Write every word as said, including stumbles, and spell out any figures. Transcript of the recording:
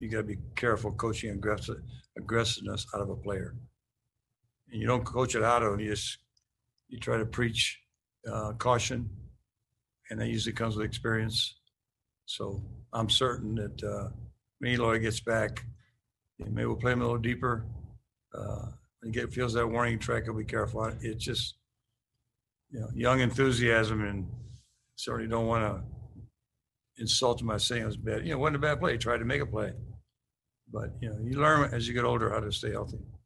you got to be careful coaching aggressive aggressiveness out of a player. And you don't coach it out of them. You just you try to preach uh, caution, and that usually comes with experience. So I'm certain that uh, when Eloy gets back, maybe we'll play him a little deeper. Uh, when he get, feels that warning track, he'll be careful. It's just, you know, young enthusiasm, and certainly don't want to insult him by saying it was bad. You know, it wasn't a bad play. He tried to make a play. But, you know, you learn as you get older how to stay healthy.